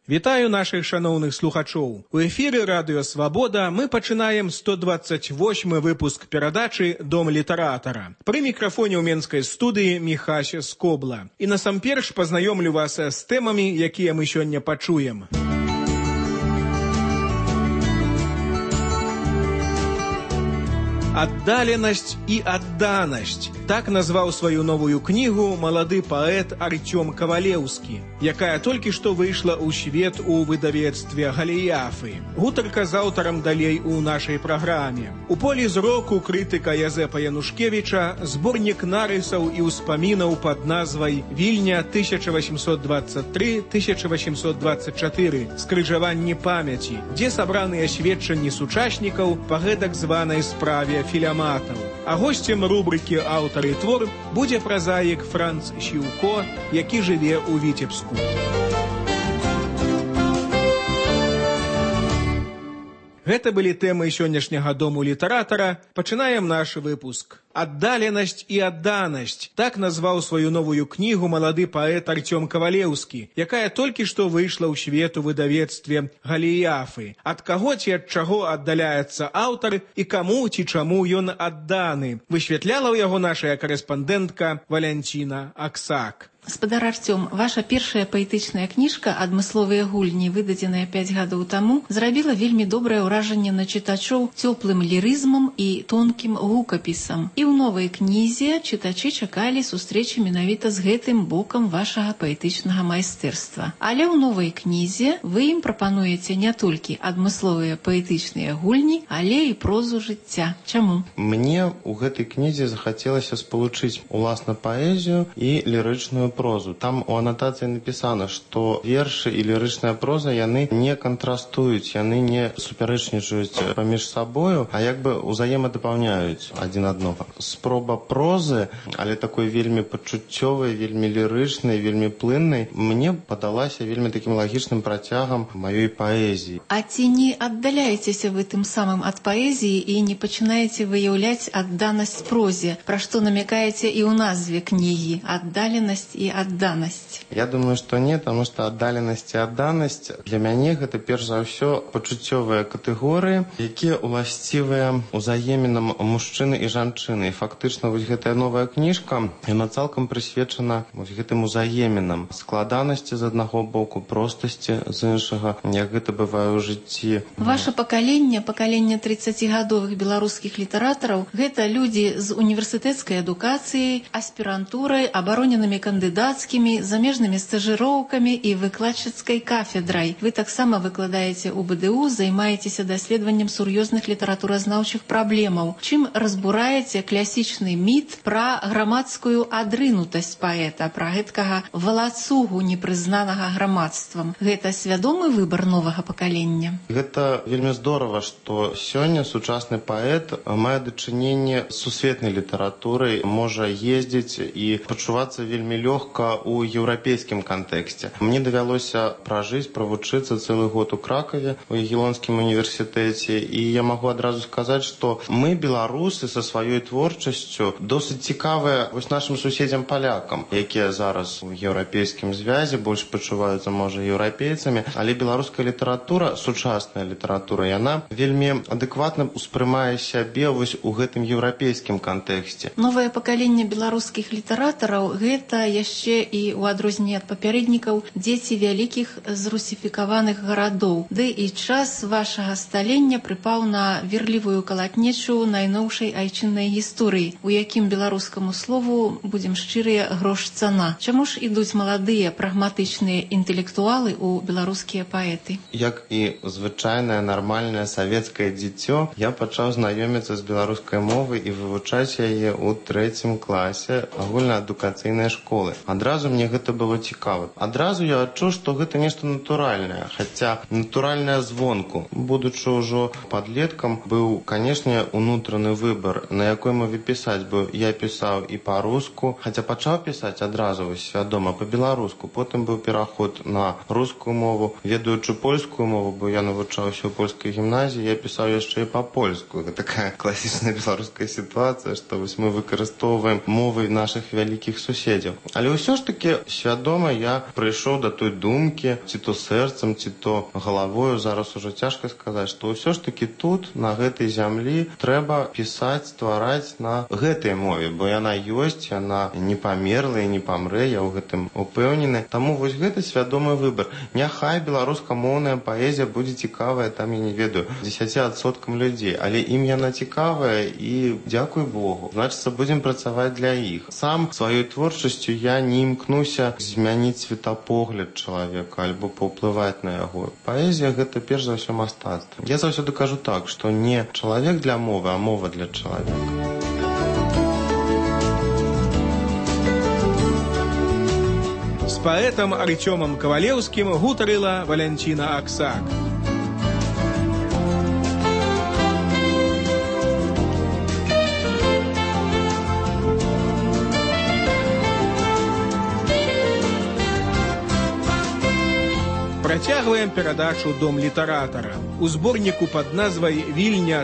Вітаю наших шановных слухачоў. У эфіры Радыё Свабода мы пачынаем 128 выпуск перадачы «Дом літаратара». Пры мікрафоне ў менскай студыі Міхась Скобла. І насамперш пазнаёмлю вас з тэмамі, якія мы сёння пачуем. «Аддаленасць і адданасць» – так назваў сваю новую кнігу малады паэт Артём Кавалеўскі, якая толькі што выйшла ў свет у выдавецтве «Галіяфы». Гутарка з аўтарам далей у нашай праграме. У полі зроку крытыка Язэпа Янушкевіча зборнік нарысаў і ўспамінаў пад назвай «Вільня 1823-1824. Скрыжаванні памяці», дзе сабраныя сведчанні сучаснікаў па гэтак званай справе філяматаў. А госцем рубрыкі «Аўтар і твор» будзе празаік Франц Сіўко, які жыве ў Віцебску. Гэта былі тэмы сённяшняга дому літаратара. Пачынаем наш выпуск. «Аддаленасць і адданасць» – так назваў сваю новую кнігу малады паэт Артём Кавалеўскі, якая толькі што выйшла ў свет у выдавецтве «Галіяфы». Ад каго ці ад чаго аддаляецца аўтар і каму ці чаму ён адданы, высвятляла ў яго нашая карэспандэнтка Валянціна Аксак. Спадар Артём, ваша першая паэтычная кніжка «Адмысловыя гульні», выдадзеная 5 гадоў таму, зрабіла вельмі добрае ўражанне на чытачоў цёплым лірызмам і тонкім гукапісам. І ў новай кнізе чытачы чакалі сустрэчы менавіта з гэтым бокам вашага паэтычнага майстэрства. Але ў новай кнізе вы ім прапануеце не толькі адмысловыя паэтычныя гульні, але і прозу жыцця. Чаму? Мне ў гэтай кнізе захацелася спалучыць уласна паэзію і лірычную прозу. Там у анатацыі напісана, што вершы і лірычная проза, яны не кантрастуюць, яны не супярэчнічаюць паміж сабою, а як бы узаемадапаўняюць адзін аднога. Спроба прозы, але такой вельмі пачуццёвай, вельмі лірычнай, вельмі плыннай, мне падалася вельмі такім лагічным працягам маёй паэзіі. А ці не аддаляецеся вы тым самым ад паэзіі і не пачынаеце выяўляць адданасць прозе, пра што намякаеце і ў назве кнігі «Аддаленасць і адданасць»? Я думаю, што не, таму што аддаленасць і адданасць для мяне гэта перш за ўсё пачуццёвыя катэгорыі, якія уласцівыя узаемінам мужчыны і жанчыны. І фактычна вось гэтая новая кніжка, яна цалкам прысвечана вось гэтым узаемінам, складанасці з аднаго боку, простасці з іншага, як гэта бывае ў жыцці. Ваша пакаленне 30гадовых беларускіх літаратараў, гэта людзі з універсітэцкай адукацыяй, аспірантурай, абароненымі кандыдацкімі, замежнымі стажыроўкамі і выкладчыцкай кафедрай. Вы таксама выкладаеце ў БДУ, займаецеся даследаваннем сур'ёзных літаратуразнаўчых праблемаў, чым разбураеце класічны міт пра грамадскую адрынутасць паэта, пра гэткага валацугу непрызнанага грамадствам. Гэта свядомы выбар новага пакалення? Гэта вельмі здорава, што сёння сучасны паэт мае дачыненне з сусветнай літаратурай, можа ездзіць і пачувацца вельмі лёгка ў еўрапейскім кантэксце. Мне давялося пражыць, правучыцца цэлы год у Кракаве, у Ягелонскім універсітэце, і я магу адразу сказаць, што мы, беларусы, са сваёй творчасцю досыць цікавыя вось нашым суседзям палякам, якія зараз у еўрапейскім звязе больш пачуваюцца, можа, еўрапейцамі, але беларуская літаратура, сучасная літаратура, яна вельмі адэкватна ўспрымае сябе вось у гэтым еўрапейскім кантэксце. Новае пакаленне беларускіх літаратараў – гэта яшчэ і ў адрозненне ад папярэднікаў дзеці вялікіх зрусіфікаваных гарадоў. Ды і час вашага сталення прыпаў на верлівую калатнечу найноўшай айчыннай гісторыі, у якім беларускаму слову, будзем шчырыя, грош цана. Чаму ж ідуць маладыя прагматычныя інтэлектуалы ў беларускія паэты? Як і звычайнае нармальнае савецкае дзіцё, я пачаў знаёміцца з беларускай мовай і вывучаць яе ў 3 класе агульнаадукацыйнай школы. Адразу мне гэта было цікава. Адразу я адчуў, што гэта нешта натуральнае, хаця натуральнае звонку. Будучы ўжо падлеткам, быў, канешне, унутраны выбар, на якой мове пісаць, бо я пісаў і па-руску, хаця пачаў пісаць адразу свядома па-беларуску, потым быў пераход на рускую мову. Ведаючы польскую мову, бо я навучаўся ў польскай гімназіі, я пісаў яшчэ і па-польску. Гэта такая класічная беларуская сітуацыя, што вось мы выкарыстоўваем мовы нашых вялікіх суседзяў. Але Але ўсё ж таки свядома я прыйшоў да той думкі, ці то сэрцам, ці то галавою, зараз уже цяжка сказаць, што ўсё ж таки тут, на гэтай зямлі, трэба пісаць, ствараць на гэтай мове, бо яна ёсць, яна не памерла і не памрэ, я ў гэтым упэўнены. Таму вось гэта свядомы выбар. Няхай беларускамоўная паэзія будзе цікавая, там, я не ведаю, 10% людзей, але ім яна цікавая і дзякуй Богу. Значыцца, будзем працаваць для іх. Сам сваёй творчасцю я не імкнуся змяніць светапогляд чалавека альбо паўплываць на яго. Паэзія гэта перш за ўсё мастацтва. Я заўсёды кажу так, што не чалавек для мовы, а мова для чалавека. З паэтам Артёмам Кавалеўскім гутарыла Валянціна Аксак. Працягваем перадачу «Дом літаратара». У зборніку пад назвай «Вільня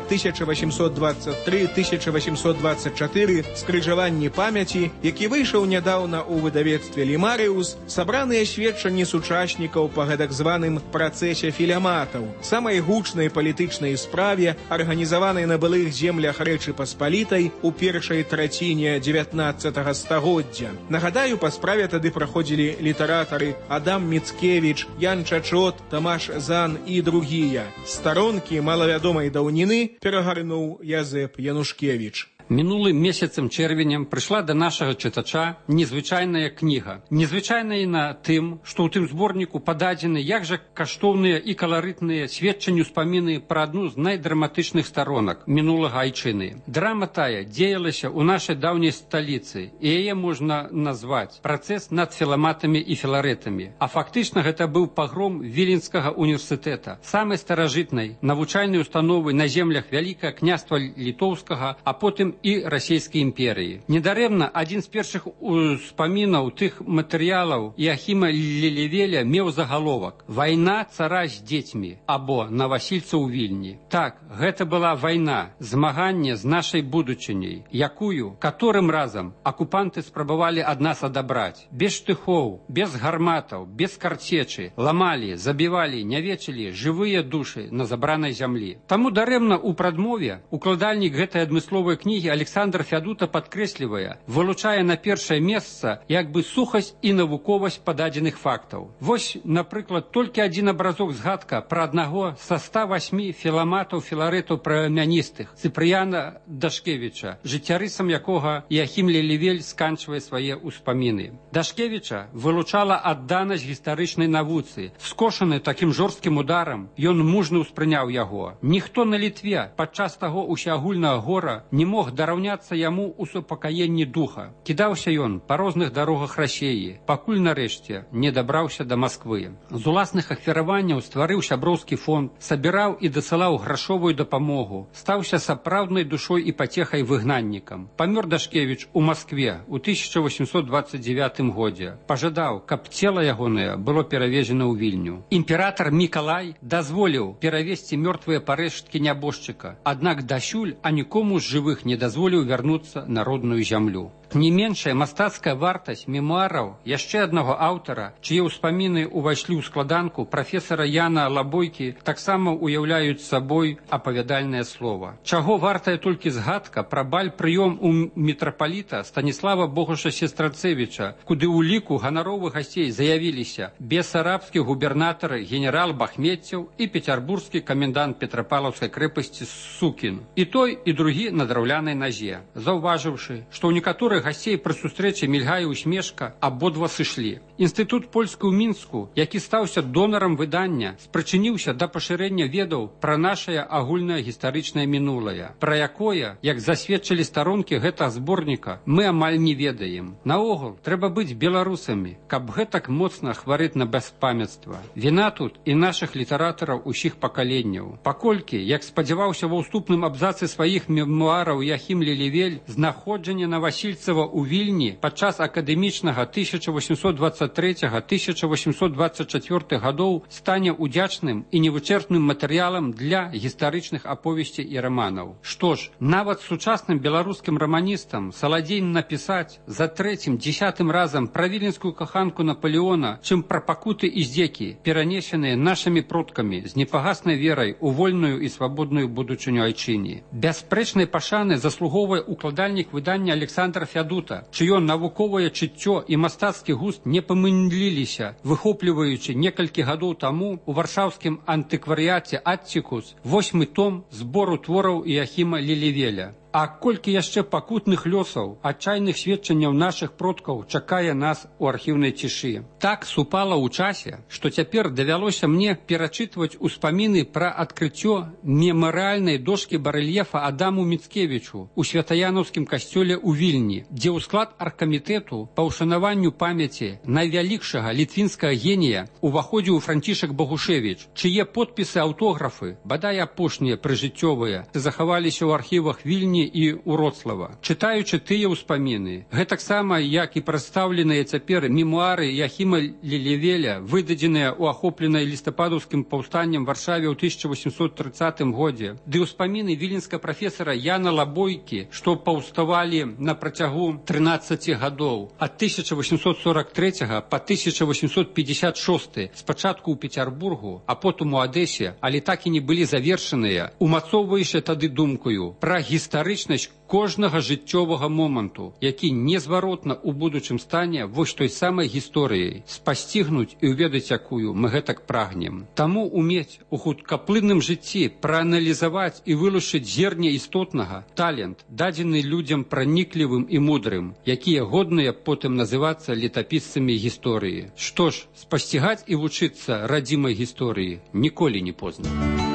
1823-1824. Скрыжаванні памяці», які выйшаў нядаўна ў выдавецтве «Лімарыус», сабраныя сведчанні сучаснікаў па гэтак званым працэсе філяматаў, самай гучнай палітычнай справе, арганізаванай на былых землях Рэчы Паспалітай у першай траціне 19 стагоддзя. Нагадаю, па справе тады праходзілі літаратары Адам Міцкевіч, Ян Чачот, Тамаш Зан і другія. Старонкі малавядомай даўніны перагарнуў Язэп Янушкевіч. Мінулым месяцам чэрвенем прыйшла да нашага чытача незвычайная кніга. Незвычайная на тым, што ў тым зборніку пададзены як жа каштоўныя і каларытныя сведчанні ўспаміны пра адну з найдраматычных старонак мінулага айчыны. Драма тая дзеялася ў нашай даўняй сталіцы, і яе можна назваць працэс над філаматамі і філарэтамі. А фактычна гэта быў пагром Віленскага універсітэта, самай старажытнай навучальнай установы на землях Вялікага княства Літоўскага, а потым і расійскай імперыі. Недарэмна адзін з першых успамінаў тых матэрыялаў Іахіма Лелевеля меў загаловак «Вайна цара з дзецьмі» або «Навасільца ў Вільні». Так, гэта была вайна, змаганне з нашай будучыняй, якую, каторым разам, акупанты спрабавалі ад нас адабраць. Без штыхоў, без гарматаў, без карцечы, ламалі, забівалі, нявечылі жывыя душы на забранай зямлі. Таму дарэмна ў прадмове укладальнік гэтай адмысловай кнігі Александр Фядута падкрэслівае, вылучае на першае месца як бы сухасць і навуковасць пададзеных фактаў. Вось, напрыклад, толькі адзін абразок згадка пра аднаго са 108 філаматаў філарэтаў прамяністых Цыпрыяна Дашкевіча, жыццярысам якога Іахім Лелевель сканчвае свае ўспаміны. Дашкевіча вылучала адданасць гістарычнай навуцы. Скошаны такім жорсткім ударам, ён мужна ўспрыняў яго. Ніхто на Літве падчас таго усеагульнага гора не мог дараўняцца яму ў супакаенні духа. Кідаўся ён па розных дарогах Расеі, пакуль нарэшце не дабраўся да Масквы. З уласных ахвяраванняў стварыў сяброўскі фонд, сабіраў і дасылаў грашовую дапамогу, стаўся сапраўднай душой і пацехай выгнаннікам. Памёр Дашкевіч у Маскве ў 1829 годзе. Пажадаў, каб цела ягонае было перавезена ў Вільню. Імператар Мікалай дазволіў перавезці мёртвыя парэшткі нябожчыка, аднак дасюль а нікому з жывых не дазволіў вярнуцца на родную зямлю. Не меншая мастацкая вартасць мемуараў яшчэ аднаго аўтара, чые ўспаміны ўвайшлі ў складанку прафесара Яна Лабойкі, таксама уяўляюць сабой апавядальнае слова. Чаго вартая толькі згадка пра баль-прыём у мітрапаліта Станіслава Богуша Сестрацевіча, куды ў ліку ганаровых гасцей заявіліся бесарабскі губернатары генерал Бахметцев і пецярбургскі камендант Петрапалаўскай крэпасці Сукін. І той, і другі на драўлянай назе. Заўважыўшы, што ў некаторых гасцей пры сустрэчы мільгае усмешка, абодва сышлі. Інстытут польскі ў Мінску, які стаўся донарам выдання, спрычыніўся да пашырэння ведаў пра нашае агульнае гістарычнае мінулае, пра якое, як засведчылі старонкі гэтага зборніка, мы амаль не ведаем. Наогул, трэба быць беларусамі, каб гэтак моцна хварэць на бяспамяцтва. Віна тут і нашых літаратараў усіх пакаленняў. Паколькі, як спадзяваўся ва ўступным абзацы сваіх мемуараў Іахім Лелевель, знаходжанне Навасільца месцава ў Вільні падчас акадэмічнага 1823-1824 гадоў стане удзячным і невычэрпным матэрыялам для гістарычных аповесцей і раманаў. Што ж, нават сучасным беларускім раманістам саладзей напісаць за 3-10 разам пра віленскую каханку Наполеона, чым пра пакуты і здзекі, перанесеныя нашымі продкамі з непагаснай верай у вольную і свабодную будучыню айчыне. Бясспрэчнай пашаны заслугоўвае укладальнік выдання Александр Фядута, чыё навуковае чыццё і мастацкі густ не памыліліся, выхопліваючы некалькі гадоў таму у варшаўскім антыкварыяце «Аттикус» 8-мы том збору твораў Іахіма Лілівеля. А колькі яшчэ пакутных лёсаў, адчайных сведчанняў нашых продкаў чакае нас у архіўнай цішы. Так супала ў часе, што цяпер давялося мне перачытваць успаміны пра адкрыццё мемарыяльнай дошкі барэльефа Адаму Міцкевічу у Святаянаўскім касцёле ў Вільні, дзе ў склад аргкамітэту па ўшанаванню памяці найвялікшага літвінскага генія уваходзіў Францішак Багушевіч, чые подпісы аўтографы, бадай апошнія прыжыццёвыя, захаваліся ў архівах Вільні і Уроцлава. Чытаючы тыя ўспаміны, гэтаксама, як і прадстаўленыя цяпер мемуары Іахіма Лілівеля, выдадзеныя ў ахопленай лістападаўскім паўстаннем Варшаве ў 1830 годзе, ды ўспаміны віленскага прафесара Яна Лабойкі, што паўставалі на працягу 13 гадоў, ад 1843 па 1856, спачатку ў Пецярбургу, а потым у Адэсе, але так і не былі завершаныя, умацоўваючы тады думкаю пра гістарычнасць кожнага жыццёвага моманту, які незваротна ў будучым стане вось той самай гісторыяй, спасцігнуць і ўведаць якую мы гэтак прагнем. Таму умець у хуткаплынным жыцці прааналізаваць і вылучыць зерне істотнага, талент, дадзены людзям праніклівым і мудрым, якія годныя потым называцца летапісцамі гісторыі. Што ж, спасцігаць і вучыцца радзімай гісторыі ніколі не позна.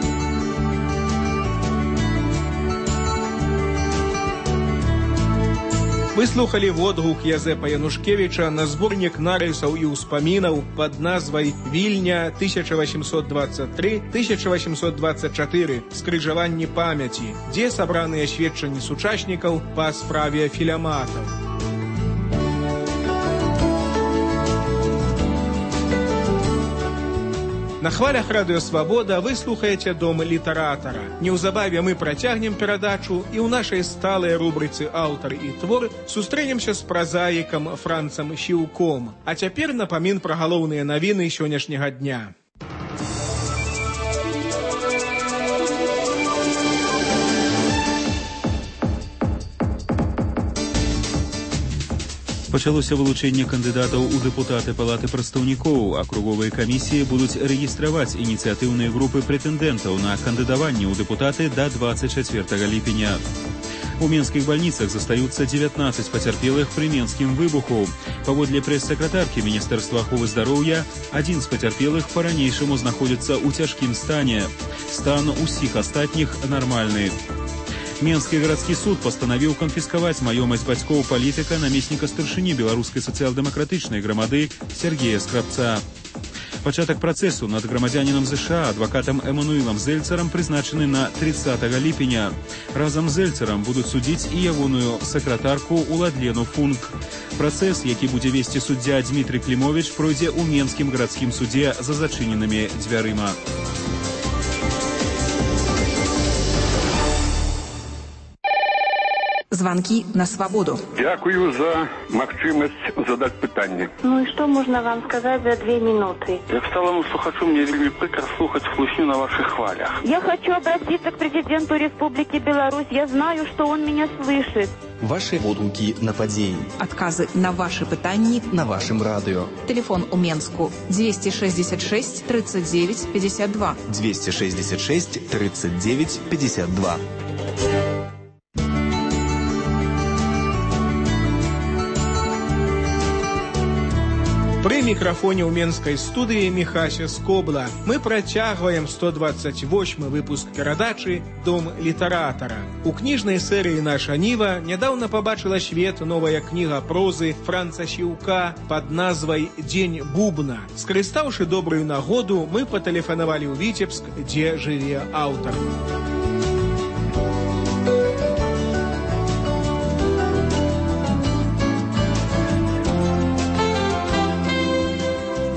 Вы слухали водгук Язэпа Янушкевіча на зборнік нарысаў і ўспамінаў пад назвай «Вільня 1823-1824. Скрыжаванні памяці», дзе сабраныя сведчанні сучаснікаў па справе філяматаў. На хвалях Радыё Свабода вы слухаеце «Дом літаратара». Неўзабаве мы працягнем перадачу і ў нашай сталай рубрыцы «Аўтар і твор» сустрэнемся з празаікам Францам Сіўком. А цяпер напамін пра галоўныя навіны сённяшняга дня. Пачалося вылучэнне кандыдатаў у дэпутаты Палаты прадстаўнікоў. Акруговыя камісіі будуць рэгістраваць ініцыятыўныя групы прэтэндэнтаў на кандыдаванне ў дэпутаты да 24 ліпеня. У менскіх бальніцах застаюцца 19 пацярпелых пры менскім выбуху. Паводле прэс-сакратаркі Міністэрства аховы здароўя, адзін з пацярпелых па-ранейшаму знаходзіцца ў цяжкім стане. Стан усіх астатніх нармальны. Менскі гарадскі суд пастанавіў канфіскаваць маёмасць бацькоў палітыка, намесніка старшыні беларускай сацыял-дэмакратычнай грамады Сергея Скрабца. Пачатак працэсу над грамадзянінам ЗША адвакатам Эмануілам Зельцарам прызначаны на 30 ліпеня. Разам з Зельцарам будуць судзіць і ягоную сакратарку Уладлену Функ. Працэс, які будзе весці суддзя Дмітрый Клімовіч, пройдзе ў Менскім гарадскім судзе за зачыненымі дзвярыма. Звонки на свободу. Дякую за магчымасць задаць пытанне. Ну и что можно вам сказать за 2 минуты? Як сталому слухачу, мне вельмі прыкра слухаць хлусню на ваших хвалях. Я хочу обратиться к президенту Республики Беларусь. Я знаю, что он меня слышит. Ваши водгуки на падзеі. Адказы на ваши пытанні на вашем радыё. Телефон у Менску 266 39 52. 266 39 52. Пры мікрафоне ў менскай студыі Міхася Скобла. Мы працягваем 128 выпуск перадачы «Дом літаратара». У кніжнай серыі «Наша Ніва» нядаўна пабачыла свет новая кніга прозы Франца Сіўка пад назвай «Дзень бубна». Скарыстаўшы добрую нагоду, мы патэлефанавалі ў Віцебск, дзе жыве аўтар.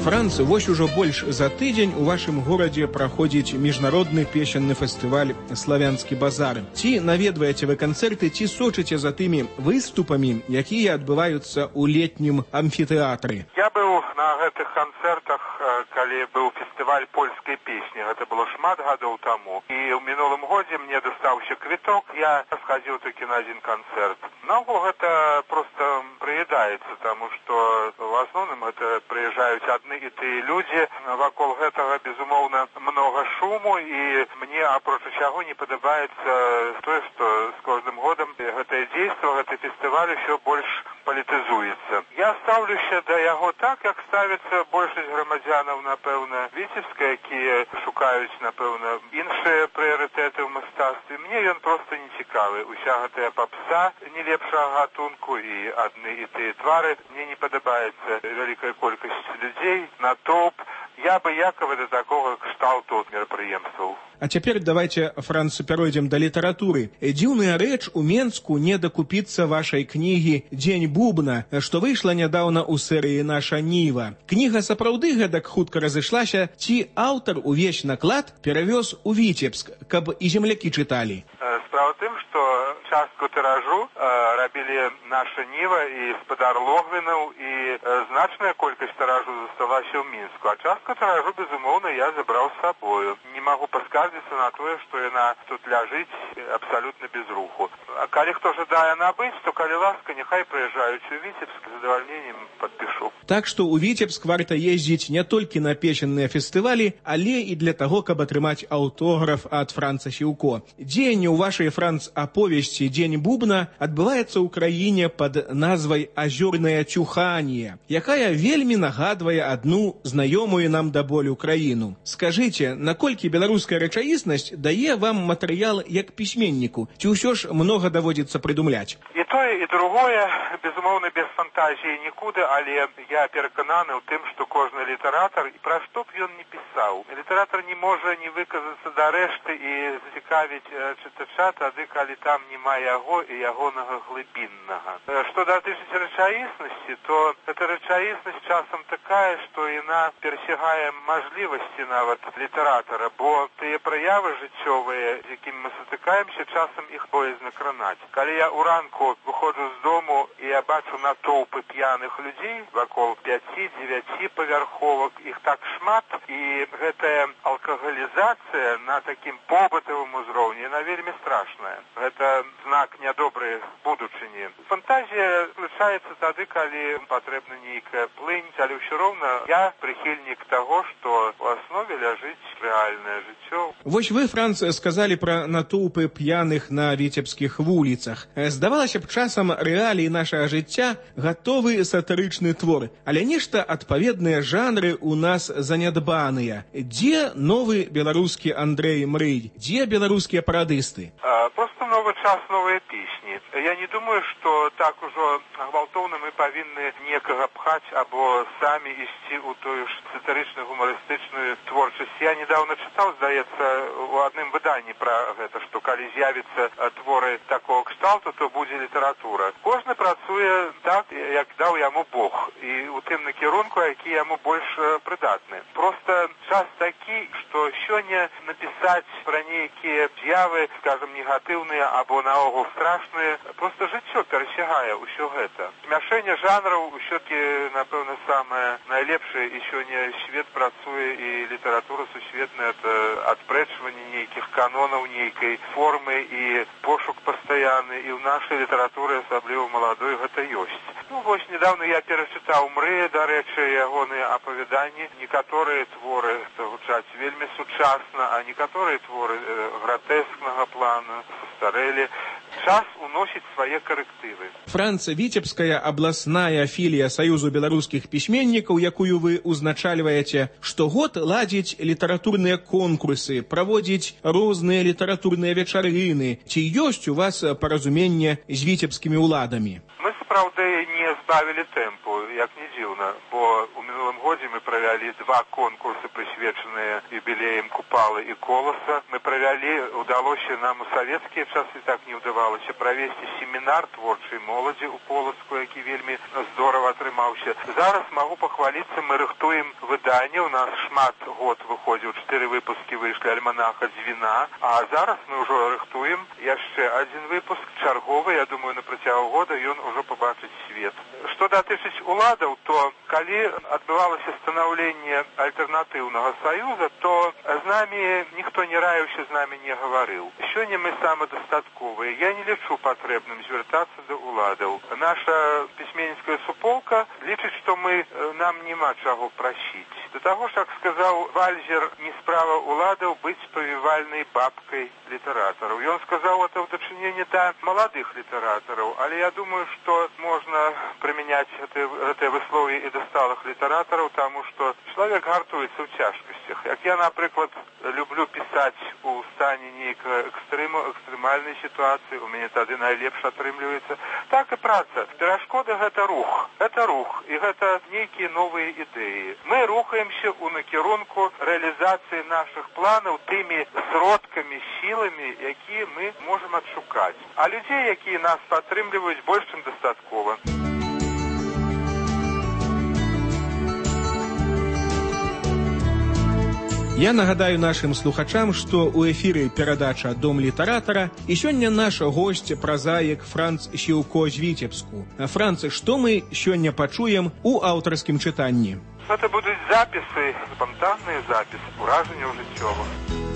Франц, вось ужо больш за тыдзень у вашым горадзе праходзіць міжнародны песенны фестываль «Славянскі базар». Ці наведваеце вы канцэрты, ці сочыце за тымі выступамі, якія адбываюцца ў летнім амфітэатры? Я быў на гэтых канцэртах, калі быў фестываль польскай песні. Гэта было шмат гадоў таму. І ў мінулым годзе мне дастаўся квіток, я схадзіў такі на адзін канцэрт. Наогул гэта проста прыедаецца, таму што в асноўным гэта прыязджаюць адны і тыя людзі. Вакол гэтага, безумоўна, многа шуму, і мне, апроч усяго, не падабаецца тое, што з кожным годам гэтае дзейство, гэты фестываль усё больш палітызуецца. Я стаўлюся да яго так, як ставіцца большасць грамадзянаў, напэўна, віцебска, якія шукаюць, напэўна, іншыя прыярытэты ў мастацтве. Мне ён проста не цікавы. Уся гэтая папса не лепшага гатунку і адны і тыя твары. Мне не падабаецца вялікая колькасць людзей, натоўп. Я абыякавы да такога кшталту мерапрыемстваў. А цяпер давайте, Франц, перайдзем да літаратуры. Дзіўная рэч, у Менску не дакупіцца вашай кнігі «Дзень бубна», што выйшла нядаўна ў серыі «Наша Ніва». Кніга сапраўды гэтак хутка разышлася, ці аўтар увесь наклад перавёз у Віцебск, каб і землякі чыталі? Справа ў тым, што частку тыражу рабілі «Наша Ніва» і «Спадар Логвінаў», і значная колькасць тыражу засталася ў Мінску. А частку тыражу, безумоўна, я забраў з сабою. Не магу паскардзіцца на тое, што яна тут ляжыць абсалютна без руху. А калі хто жадае набыць, то, калі ласка, няхай прыязджаюць у Віцебск, з задавальненнем падпішу. Так што ў Віцебск варта ездзіць не толькі на песенныя фестывалі, але і для таго, каб атрымаць аўтограф ад Франца Сіўко. Дзеянне ў вашай, Франц, аповесці «Дзень бубна» адбываецца ў краіне пад назвай «Азёрнае цюханне», якая вельмі нагадвае адну знаёмую нам да болю краіну. Скажыце, наколькі беларуская рэчаіснасць дае вам матэрыял як пісьменніку, ці ўсё ж многа даводзіцца прыдумляць? І тое, і другое, безумоўна, без фантазіі нікуды, але я перакананы ў тым, што кожны літаратар, пра што б ён не пісаў, літаратар не можа не выказацца да рэшты і зацікавіць чытача тады, калі там няма яго і ягонага глыбіннага. Што датычыць рэчаіснасці, то эта рэчаіснасць часам такая, што яна перасягае мажлівасці нават літаратара, бо тыя праявы жыццёвыя, з якімі мы сутыкаемся, часам іх боязна кранаць. Калі я уранку выходжу з дому і я бачу натоўпы п'яных людзей вакол 5-9 павярховак, іх так шмат, і гэтая алкагалізацыя на такім побытавым узроўні, яна вельмі страшная. Гэта знак нядобрай будучыні. Фантазія включаецца тады, калі патрэбна нейкая плынь, але ўсё роўна я прыхільнік таго, што ў аснове ляжыць рэальнае жыццё. Вось вы, Франц, сказалі пра натоўпы п'яных на віцебскіх вуліцах. Здавалася б, часам рэаліі нашага жыцця гатовы сатырычны твор, але нешта адпаведныя жанры ў нас занядбаныя. Дзе новы беларускі Андрэй Мрый? Дзе беларускія парадысты? Просто новы час, новыя песні. Я не думаю, што так ужо гвалтоўна мы павінны некага пхаць або самі ісці ў тую ж сатырычную гумарыстычную творчасць. Я недавно чытаў, здаецца, у адным выданні пра гэта, што калі з'явіцца творы такого кшталту, то будзе літаратура. Кожны працуе так, як даў яму Бог, і у тым накірунку, які яму больш прыдатны. Просто час такі, што сёння напісаць пра нейкія з'явы, скажем, негатыўныя або наогул страшныя, просто жыццё перасягае ўсё гэта. Змяшэнне жанраў усё-таки, напэўна, самае найлепшае, і сёння свет працуе, і літаратура сусветная, это адпрэчванне нейкіх канонаў, нейкай формы і пошук пастаянны, і ў нашай літаратуры, асабліва маладой, гэта ёсць. Ну, вось, недавно я перачытаў Мрыя, дарэчы, ягоныя апавяданні. Некаторыя творы гучаць вельмі сучасна, а некаторыя творы гратэскнага плана, састарэлі. Час уносіць свае карэктывы. Франц, Віцебская абласная філія Саюзу беларускіх пісьменнікаў, якую вы ўзначальваеце, штогод ладзіць літаратурныя конкурсы, праводзіць розныя літаратурныя вечарыны. Ці ёсць у вас паразуменне з віцебскімі ўладамі? Мы правда, не збавілі тэмпу, як не дзіўна, бо у мінулым годзе мы правялі 2 конкурсы, прысвечаныя юбілеям Купалы і Коласа. Мы правялі, удалося нам у савецкія часы, так не ўдавалася, правесці семінар творчай моладзі у Полацку, які вельмі здорава атрымаўся. Зараз магу пахваліцца, мы рыхтуем выданне, у нас шмат год выходзіў, 4 выпускі выйшлі альманаха «Дзвіна», а зараз мы ўжо рыхтуем яшчэ один выпуск, чарговы, я думаю, на працягу года ён ужо побачыць свет. Што датычыць уладаў, то калі адбывалася станаўленне альтэрнатыўнага саюза, то з намі ніхто не раіўся, з намі не гаварыў. Сёння мы самадастатковыя. Я не лічу патрэбным звяртацца да уладаў. Наша пісьменніцкая суполка лічыць, што нам няма чаго прасіць. Да таго ж, як сказаў Вальзер, не справа уладаў быць павівальнай бабкай літаратараў. Ён сказаў это ў дачыненні да маладых літаратараў, але я думаю, што можна прымяняць гэтыя выслові і да сталых літаратараў, таму што чалавек гартуецца ў цяжкасцях. Як я, напрыклад, люблю пісаць у стане нейкага экстрэмальнай сітуацыі, у мяне тады найлепш атрымліваецца, так і праца. Перашкода гэта рух. Гэта рух, і гэта нейкія новыя ідэі. Мы рухаемся ў накірунку рэалізацыі нашых планаў тымі сродкамі, сіламі, якія мы можам адшукаць. А людзей, якія нас падтрымліваюць, больш чым дастаткова. Я нагадаю нашым слухачам, што ў эфіры перадача «Дом літаратара» і сёння наш госць, празаік Франц Сіўко з Віцебску. Франц, што мы сёння пачуем у аўтарскім чытанні? Гэта будуць запісы, спантанныя запісы, уражанняў жыццёвых.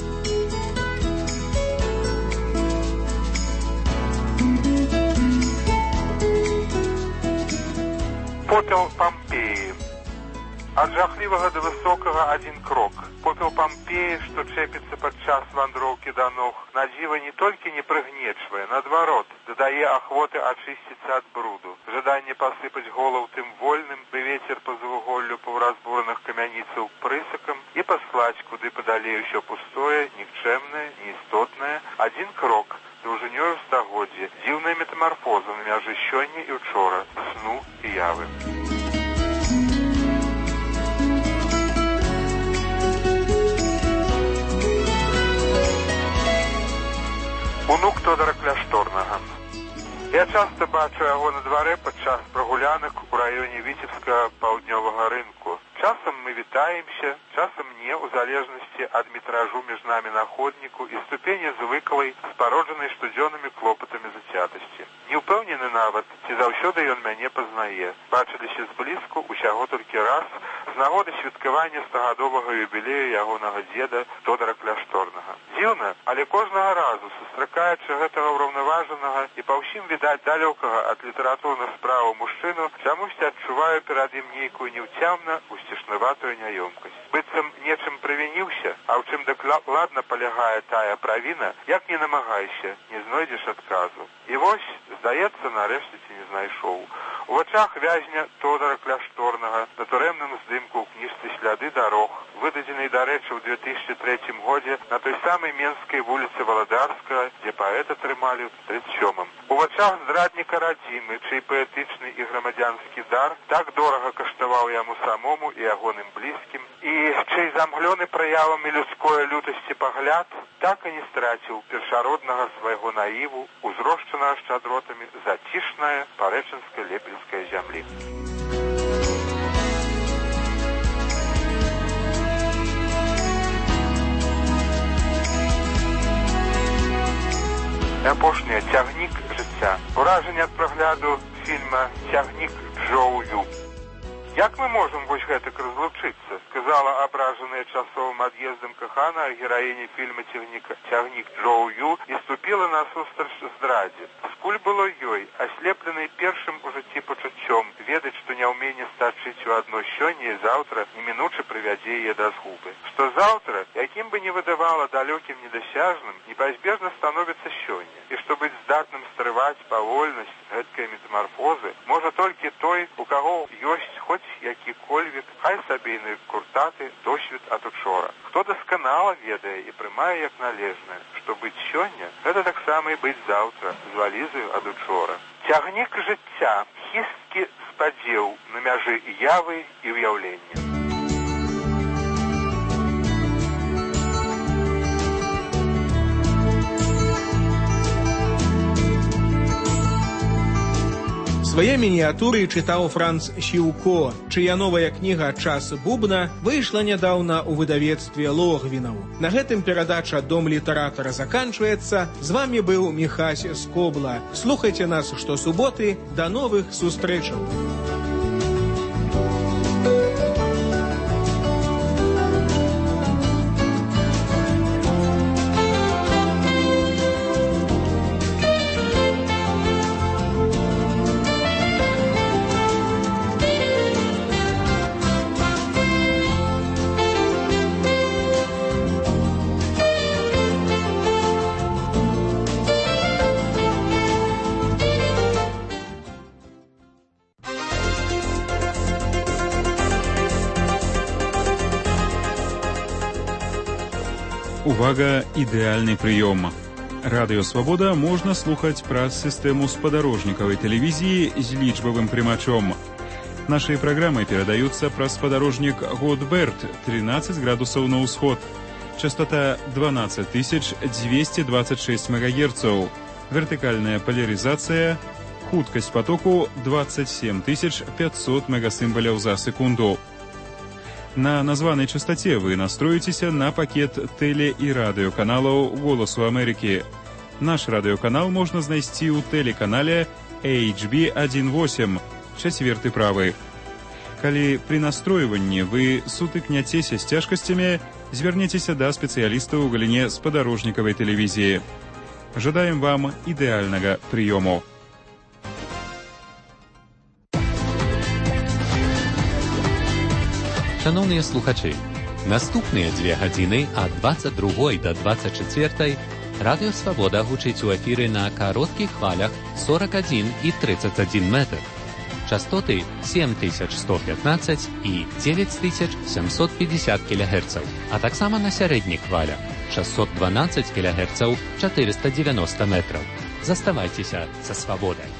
Попел Помпеі. Ад жахлівага да высокага один крок. Попел Помпеі, што чэпіцца падчас вандроўкі да ног, на дзіва не толькі не прыгнечвае, наадварот, дадае ахвоты ачысціцца ад бруду. Жаданне пасыпаць голаў тым вольным, бы вецер па завуголлю паўразбураных камяніцаў прысакам і паслаць куды падалей усё пустое, нікчэмнае, неістотнае. Один крок, даўжынёю стагоддзя, дзіўная метамарфоза на мяжы сёння і учора, сну і явы. Унук Тодора Кляшторнага. Я часта бачу яго на дварэ падчас прагулянак у раёне Віцебскага паўднёвага рынку. Часам мы вітаемся, часам не, у залежнасці ад метражу між намі на ходніку і ступені звыклай, спароджанай штодзённымі клопатамі зацятасці. Не ўпэўнены нават, ці заўсёды ён мяне пазнае. Бачыліся зблізку усяго толькі раз, з нагоды святкавання 100-гадовага юбілею ягонага дзеда Тодора Кляшторнага. Дзіўна, але кожнага разу, сустракаючы гэтага ўраўнаважанага і па ўсім відаць далёкага ад літаратурных справаў мужчыну, чамусьці адчуваю перад ім нейкую неўцямна усцішнаватую няёмкасць. Быццам нечым правініўся, а ў чым дакладна палягае тая правіна, як не намагайся, не знойдзеш адказу. І вось, здаецца, нарэшце ці не знайшоў. У вачах вязня Тодора Кляшторнага на турэмным здымку ў кніжцы «Сляды дарог», выдадзенай, дарэчы, ў 2003 годзе на той самай Менскай вуліцы Валадарскага, дзе паэта трымалі ў 37-м. У вачах здрадніка радзімы, чый паэтычны і грамадзянскі дар так дорага каштаваў яму самому і ягоным блізкім, і чый замглёны праявамі людской лютасці пагляд так і не страціў першароднага свайго наіву, узрошчанага шчадротамі зацішная парэчынская лепельская зямлі. Апошняе «Цягнік жыцця». Уражанне ад прагляду фільма «Цягнік Джоу Ю». Як мы можам вось гэтак разлучыцца, сказала абражаная часовым ад'ездам кахана гераіня фільма «Цягнік Джоу Ю» і ступіла насустрач здрадзе. Скуль было ёй, аслепленай першым у жыцці пачуццём, ведаць, што няўменне стачыць у адно сёння і заўтра немінуча прывядзе яе да згубы. Што заўтра, якім бы не выдавала далёкім недасяжным, непазбежна становіцца сёння. І што быць здатным стрываць павольнасць гэткай метамарфозы можа толькі той, у каго ёсць хоць які-кольвек, хай сабе і куртаты досвед ад учора. Хто дасканала ведае і прымае як належнае, што быць сёння, гэта таксама і быць заўтра, з валізаю ад учора. Цягнік жыцця. кісткі спадзеў на мяжы явы і ўяўлення. Свае мініятуры чытаў Франц Сіўко, чыя новая кніга «Час бубна» выйшла нядаўна ў выдавецтве Логвінаў. На гэтым перадача «Дом літаратара» заканчваецца. З вамі быў Міхась Скобла. Слухайце нас штосуботы. Да новых сустрэчаў! Увага, ідэальны прыём. Радыё Свабода можна слухаць праз сістэму спадарожнікавай тэлевізіі з лічбавым прымачом. Нашыя праграмы перадаюцца праз спадарожнік Годберт 13 градусаў на ўсход. Частота 12226 МГц. Вертыкальная палярызацыя. Хуткасць потоку 27500 мегасімбаляў за секунду. На названай частоце вы настроіцеся на пакет тэле- і радыёканалаў «Голасу Амерыкі». Наш радыёканал можна знайсці ў тэлеканале HB18, 4 правы. Калі пры настройванні вы сутыкняцеся з цяжкасцямі, звярніцеся да спецыялістаў у галіне спадарожнікавай тэлевізіі. Жадаем вам ідэальнага прыёму. Шановні слухачі, наступныя 2 гадзіны ад 22 до 24 Радыё Свабода гучыць у эфіры на кароткіх хвалях 41 і 31 метр. Частоты 7115 і 9750 кГц, а таксама на сярэдніх хвалях 612 кГц 490 метраў. Заставайцеся са Свабодай.